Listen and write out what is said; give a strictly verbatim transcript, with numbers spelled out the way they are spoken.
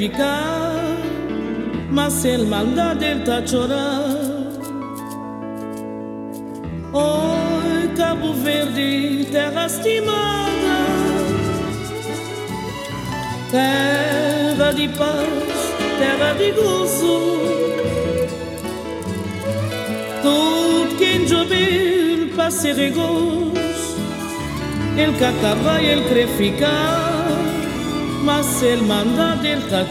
ficar, mas se ele manda ele tá chorando. Oi, Cabo Verde, terra estimada, terra de paz, terra de gozo. Tudo quem jovem passa e regozo, ele que acaba, ele quer ficar, mas se ele manda ele tá